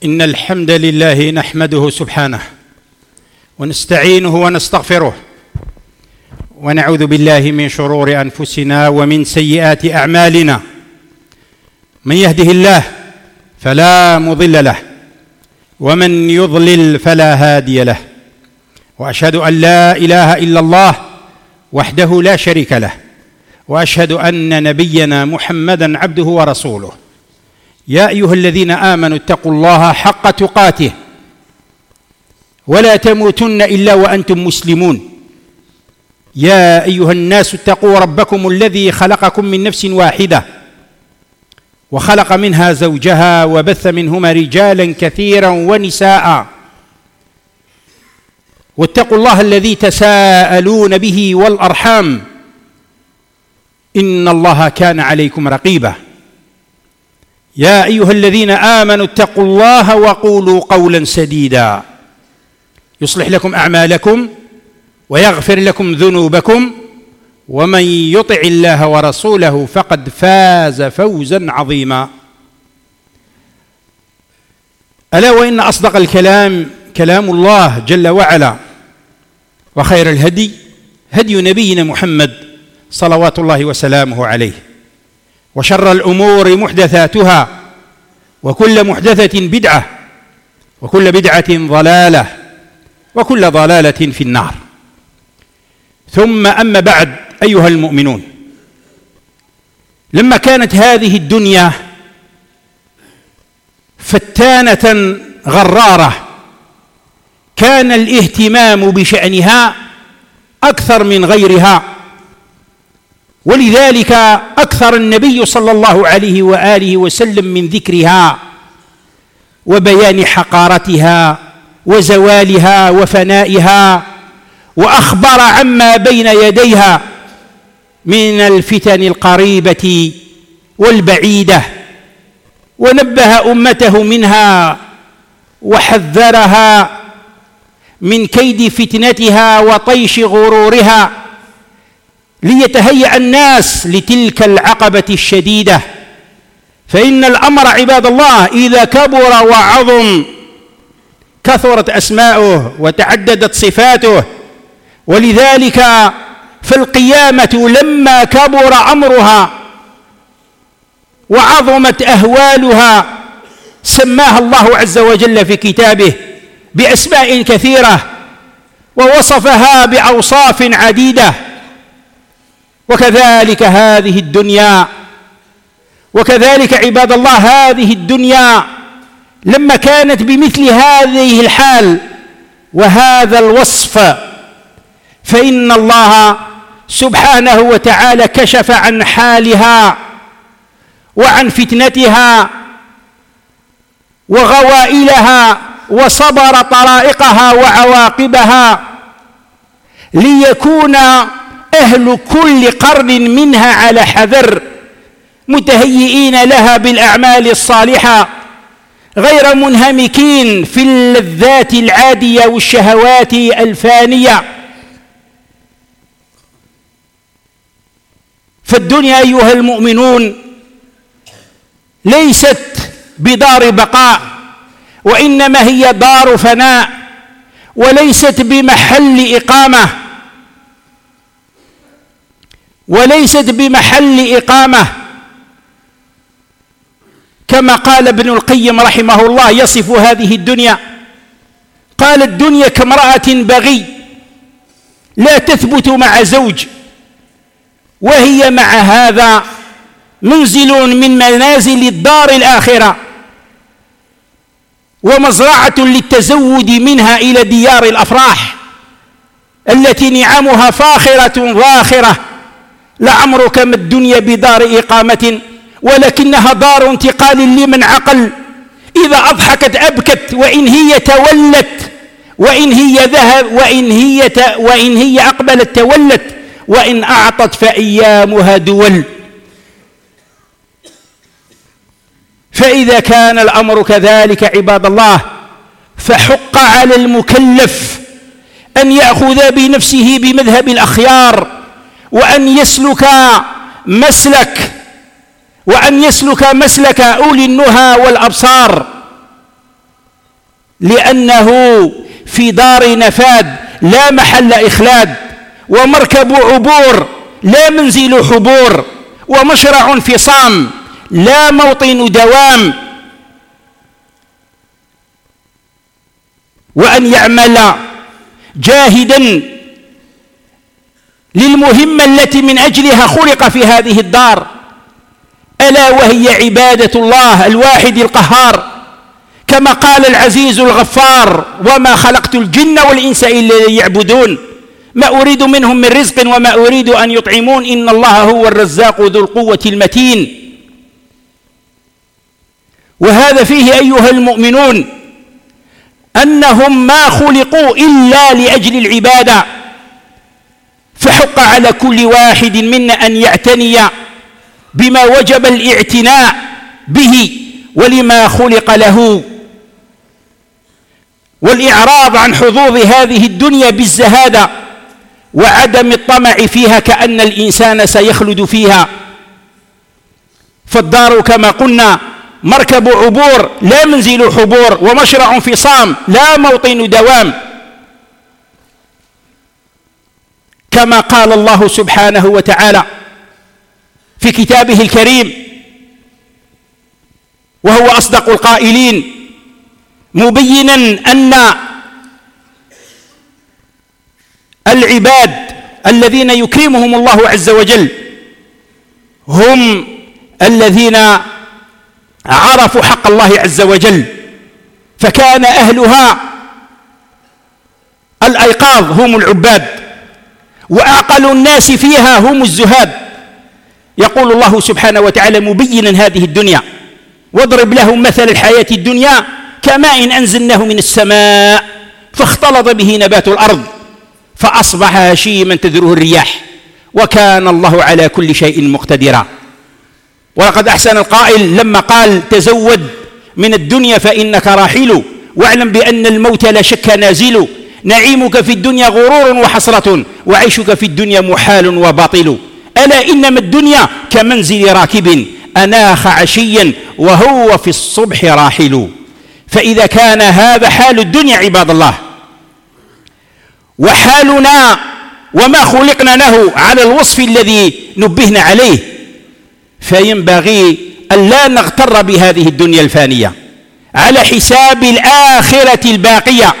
إن الحمد لله نحمده سبحانه ونستعينه ونستغفره ونعوذ بالله من شرور أنفسنا ومن سيئات أعمالنا. من يهده الله فلا مضل له ومن يضلل فلا هادي له، وأشهد أن لا إله إلا الله وحده لا شريك له، وأشهد أن نبينا محمدًا عبده ورسوله. يا أيها الذين آمنوا اتقوا الله حق تقاته ولا تموتن إلا وأنتم مسلمون. يا أيها الناس اتقوا ربكم الذي خلقكم من نفس واحدة وخلق منها زوجها وبث منهما رجالا كثيرا ونساء، واتقوا الله الذي تساءلون به والأرحام إن الله كان عليكم رقيبا. يا أيها الذين آمنوا اتقوا الله وقولوا قولا سديدا يصلح لكم أعمالكم ويغفر لكم ذنوبكم، ومن يطع الله ورسوله فقد فاز فوزا عظيما. ألا وإن أصدق الكلام كلام الله جل وعلا، وخير الهدي هدي نبينا محمد صلوات الله وسلامه عليه، وشر الأمور محدثاتها، وكل محدثة بدعة، وكل بدعة ضلالة، وكل ضلالة في النار. ثم أما بعد، أيها المؤمنون، لما كانت هذه الدنيا فتانة غرارة كان الاهتمام بشأنها أكثر من غيرها، ولذلك أكثر النبي صلى الله عليه وآله وسلم من ذكرها وبيان حقارتها وزوالها وفنائها، وأخبر عما بين يديها من الفتن القريبة والبعيدة، ونبه أمته منها وحذرها من كيد فتنتها وطيش غرورها، ليتهيأ الناس لتلك العقبة الشديدة. فإن الأمر عباد الله إذا كبر وعظم كثرت أسماؤه وتعددت صفاته، ولذلك فالقيامة لما كبر أمرها وعظمت أهوالها سماها الله عز وجل في كتابه بأسماء كثيرة، ووصفها بأوصاف عديدة. وكذلك هذه الدنيا، وكذلك عباد الله هذه الدنيا لما كانت بمثل هذه الحال وهذا الوصف، فإن الله سبحانه وتعالى كشف عن حالها وعن فتنتها وغوائلها، وصبر طرائقها وعواقبها، ليكون أهل كل قرن منها على حذر، متهيئين لها بالأعمال الصالحة، غير منهمكين في اللذات العادية والشهوات الفانية. فالدنيا أيها المؤمنون ليست بدار بقاء، وإنما هي دار فناء، وليست بمحل إقامة، وليست بمحل إقامة، كما قال ابن القيم رحمه الله يصف هذه الدنيا، قال: الدنيا كامرأة بغي لا تثبت مع زوج، وهي مع هذا منزل من منازل الدار الآخرة، ومزرعة للتزود منها إلى ديار الأفراح التي نعمها فاخرة ظاخرة. لعمرك ما الدنيا بدار إقامة، ولكنها دار انتقال لمن عقل. إذا أضحكت أبكت، وإن هي تولت، وإن هي ذهب، وإن هي أقبلت تولت، وإن أعطت فأيامها دول. فإذا كان الأمر كذلك عباد الله، فحق على المكلف أن يأخذ بنفسه بمذهب الأخيار، وأن يسلك مسلك أولي النهى والأبصار، لأنه في دار نفاد لا محل إخلاد، ومركب عبور لا منزل حبور، ومشرع انفصام لا موطن دوام. وأن يعمل جاهدا للمهمة التي من أجلها خلق في هذه الدار، ألا وهي عبادة الله الواحد القهار، كما قال العزيز الغفار: وما خلقت الجن والإنس إلا ليعبدون ما أريد منهم من رزق وما أريد أن يطعمون إن الله هو الرزاق ذو القوة المتين. وهذا فيه أيها المؤمنون أنهم ما خلقوا إلا لأجل العبادة، فحق على كل واحد منا أن يعتني بما وجب الاعتناء به ولما خلق له، والإعراض عن حظوظ هذه الدنيا بالزهادة وعدم الطمع فيها كأن الإنسان سيخلد فيها. فالدار كما قلنا مركب عبور لا منزل حبور، ومشرع انفصام لا موطن دوام، كما قال الله سبحانه وتعالى في كتابه الكريم وهو أصدق القائلين، مبينا أن العباد الذين يكرمهم الله عز وجل هم الذين عرفوا حق الله عز وجل، فكان أهلها الأيقاظ هم العباد، وأعقل الناس فيها هم الزهاد. يقول الله سبحانه وتعالى مبينا هذه الدنيا: واضرب لهم مثل الحياة الدنيا كماء أنزلناه من السماء فاختلط به نبات الأرض فأصبح هشيما تذروه الرياح وكان الله على كل شيء مقتدرا. ولقد أحسن القائل لما قال: تزود من الدنيا فإنك راحل، واعلم بأن الموت لا شك نازل، نعيمك في الدنيا غرور وحسرة، وعيشك في الدنيا محال وباطل. ألا إنما الدنيا كمنزل راكب أناخ عشيا وهو في الصبح راحل. فإذا كان هذا حال الدنيا عباد الله، وحالنا وما خلقنا له على الوصف الذي نبهنا عليه، فينبغي أن لا نغتر بهذه الدنيا الفانية على حساب الآخرة الباقية،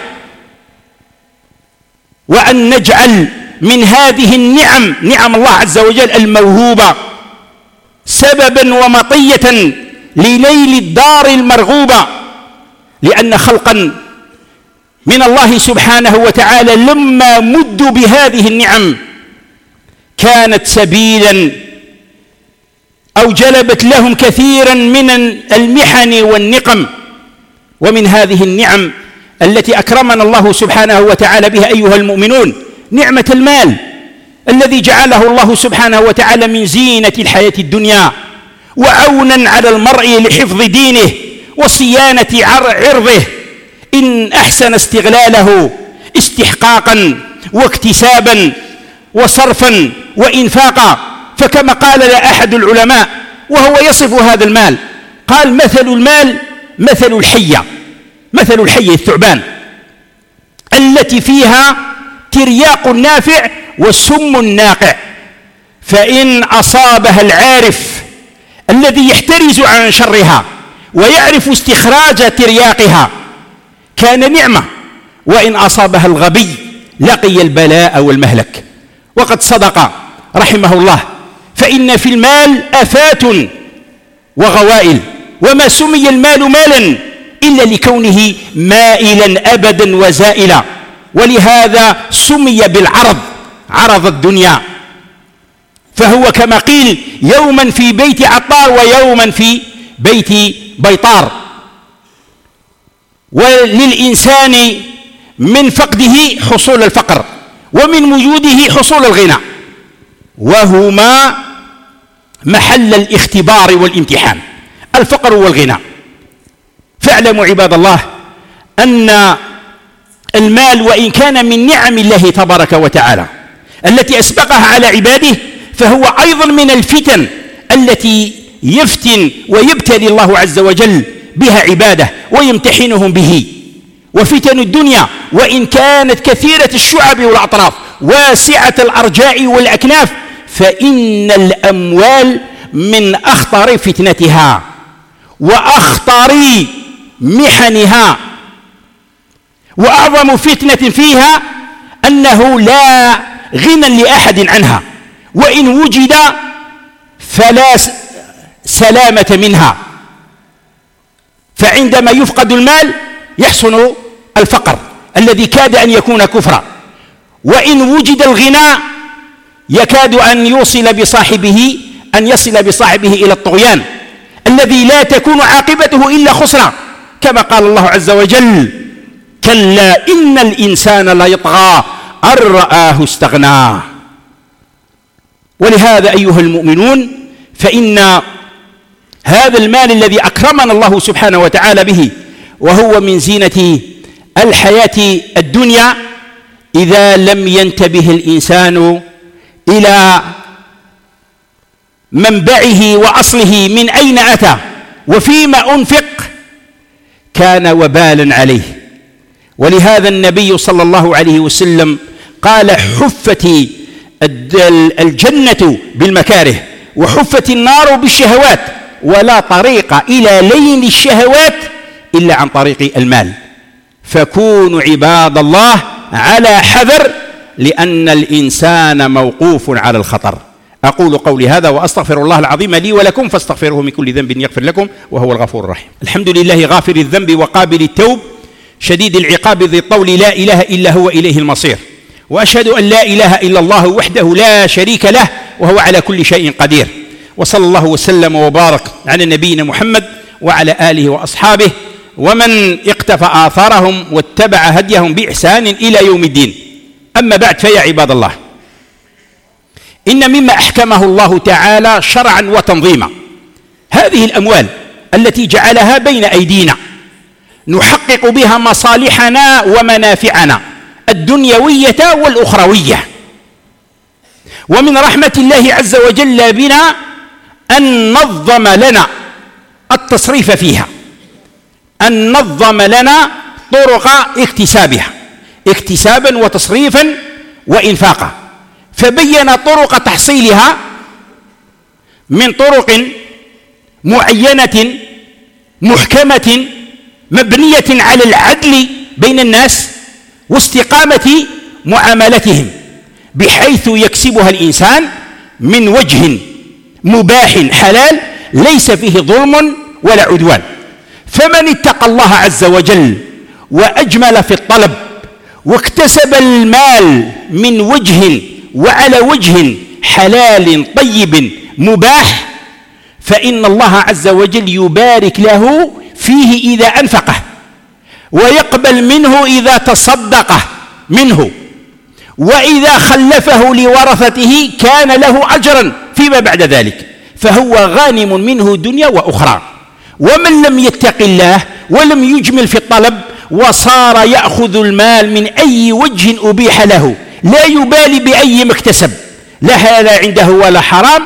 وأن نجعل من هذه النعم، نعم الله عز وجل الموهوبة، سببا ومطية لنيل الدار المرغوبة. لأن خلقا من الله سبحانه وتعالى لما مدوا بهذه النعم كانت سبيلا أو جلبت لهم كثيرا من المحن والنقم. ومن هذه النعم التي أكرمنا الله سبحانه وتعالى بها أيها المؤمنون نعمة المال الذي جعله الله سبحانه وتعالى من زينة الحياة الدنيا، وعونا على المرء لحفظ دينه وصيانة عرضه إن أحسن استغلاله استحقاقا واكتسابا وصرفا وإنفاقا. فكما قال أحد العلماء وهو يصف هذا المال، قال: مثل المال مثل الحية، مثل الحية الثعبان التي فيها ترياق نافع وسم ناقع، فإن أصابها العارف الذي يحترز عن شرها ويعرف استخراج ترياقها كان نعمة، وإن أصابها الغبي لقي البلاء والمهلك. وقد صدق رحمه الله، فإن في المال آفات وغوائل، وما سمي المال مالا إلا لكونه مائلا أبدا وزائلا، ولهذا سمي بالعرض، عرض الدنيا. فهو كما قيل يوما في بيت عطار ويوما في بيت بيطار. وللإنسان من فقده حصول الفقر ومن وجوده حصول الغنى، وهما محل الاختبار والامتحان، الفقر والغنى. فاعلموا عباد الله أن المال وإن كان من نعم الله تبارك وتعالى التي أسبقها على عباده، فهو أيضا من الفتن التي يفتن ويبتلي الله عز وجل بها عباده ويمتحنهم به. وفتن الدنيا وإن كانت كثيرة الشعب والأطراف واسعة الأرجاء والأكناف فإن الأموال من أخطر فتنتها وأخطر محنها، وأعظم فتنة فيها أنه لا غنى لأحد عنها، وإن وجد فلا سلامة منها. فعندما يفقد المال يحصل الفقر الذي كاد أن يكون كفرا، وإن وجد الغنى يكاد أن يصل بصاحبه إلى الطغيان الذي لا تكون عاقبته إلا خسرا، كما قال الله عز وجل: كلا إن الإنسان ليطغى أن رآه استغنى. ولهذا أيها المؤمنون فإن هذا المال الذي أكرمنا الله سبحانه وتعالى به وهو من زينة الحياة الدنيا، إذا لم ينتبه الإنسان إلى منبعه وأصله من أين أتى وفيما أنفق كان وبالا عليه. ولهذا النبي صلى الله عليه وسلم قال: حفت الجنة بالمكاره وحفت النار بالشهوات، ولا طريق إلى لين الشهوات إلا عن طريق المال. فكونوا عباد الله على حذر، لأن الإنسان موقوف على الخطر. أقول قولي هذا وأستغفر الله العظيم لي ولكم، فاستغفروه من كل ذنب يغفر لكم وهو الغفور الرحيم. الحمد لله غافر الذنب وقابل التوب شديد العقاب ذي الطول، لا إله إلا هو إليه المصير. وأشهد أن لا إله إلا الله وحده لا شريك له وهو على كل شيء قدير. وصلى الله وسلم وبارك على نبينا محمد وعلى آله وأصحابه ومن اقتفى آثارهم واتبع هديهم بإحسان إلى يوم الدين. أما بعد، فيا عباد الله، إن مما أحكمه الله تعالى شرعا وتنظيما هذه الأموال التي جعلها بين أيدينا نحقق بها مصالحنا ومنافعنا الدنيوية والأخروية. ومن رحمة الله عز وجل بنا أن نظم لنا التصريف فيها، أن نظم لنا طرق اكتسابها اكتسابا وتصريفا وإنفاقا، فبين طرق تحصيلها من طرق معينة محكمة مبنية على العدل بين الناس واستقامة معاملتهم، بحيث يكسبها الإنسان من وجه مباح حلال ليس فيه ظلم ولا عدوان. فمن اتقى الله عز وجل وأجمل في الطلب واكتسب المال من وجه وعلى وجه حلال طيب مباح، فإن الله عز وجل يبارك له فيه إذا أنفقه، ويقبل منه إذا تصدقه منه، وإذا خلفه لورثته كان له أجرا فيما بعد ذلك، فهو غانم منه دنيا وأخرى. ومن لم يتق الله ولم يجمل في الطلب وصار يأخذ المال من أي وجه أبيح له لا يبالي بأي مكتسب، لا هذا عنده ولا حرام،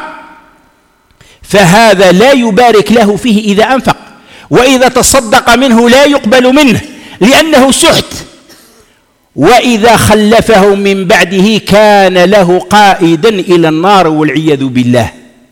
فهذا لا يبارك له فيه إذا أنفق، وإذا تصدق منه لا يقبل منه لأنه سحت، وإذا خلفه من بعده كان له قائدا إلى النار والعياذ بالله،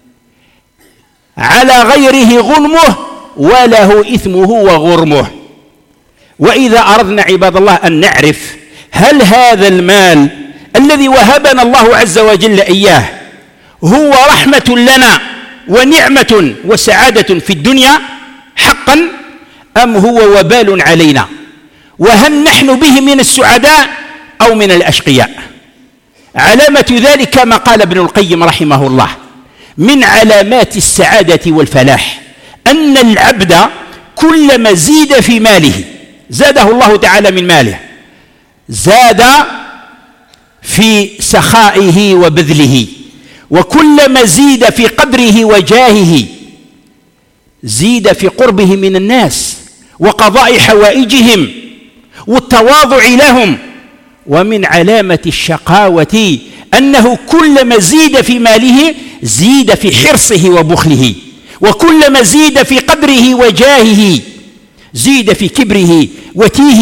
على غيره غنمه وله إثمه وغرمه. وإذا أردنا عباد الله أن نعرف هل هذا المال الذي وهبنا الله عز وجل إياه هو رحمة لنا ونعمة وسعادة في الدنيا حقا، أم هو وبال علينا، وهل نحن به من السعداء أو من الأشقياء؟ علامة ذلك كما قال ابن القيم رحمه الله: من علامات السعادة والفلاح أن العبد كلما زيد في ماله زاده الله تعالى من ماله، زاد في سخائه وبذله، وكلما زيد في قدره وجاهه زيد في قربه من الناس وقضاء حوائجهم والتواضع لهم. ومن علامة الشقاوة أنه كلما زيد في ماله زيد في حرصه وبخله، وكلما زيد في قدره وجاهه زيد في كبره وتيهه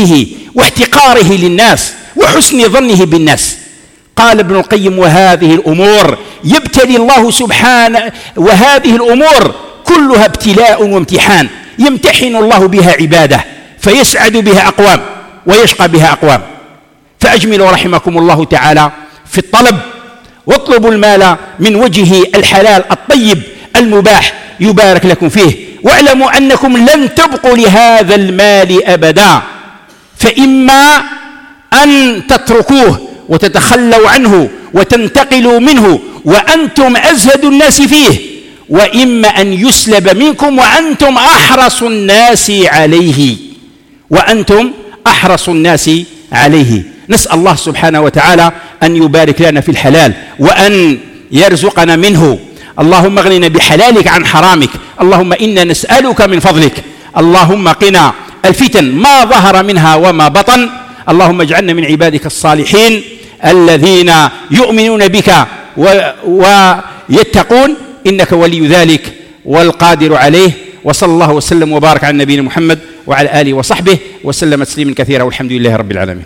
واحتقاره للناس وحسن ظنه بالناس. قال ابن القيم: وهذه الأمور يبتلي الله سبحانه، وهذه الأمور كلها ابتلاء وامتحان يمتحن الله بها عباده، فيسعد بها أقوام ويشقى بها أقوام. فأجملوا رحمكم الله تعالى في الطلب، واطلبوا المال من وجهه الحلال الطيب المباح يبارك لكم فيه، واعلموا أنكم لن تبقوا لهذا المال أبدا، فإما أن تتركوه وتتخلوا عنه وتنتقلوا منه وأنتم أزهد الناس فيه، وإما أن يسلب منكم وأنتم أحرص الناس عليه، وأنتم أحرص الناس عليه. نسأل الله سبحانه وتعالى أن يبارك لنا في الحلال وأن يرزقنا منه. اللهم اغننا بحلالك عن حرامك، اللهم إنا نسألك من فضلك. اللهم قنا الفتن ما ظهر منها وما بطن. اللهم اجعلنا من عبادك الصالحين الذين يؤمنون بك ويتقون، إنك ولي ذلك والقادر عليه. وصلى الله وسلم وبارك على نبينا محمد وعلى آله وصحبه وسلم تسليما كثيرا، والحمد لله رب العالمين.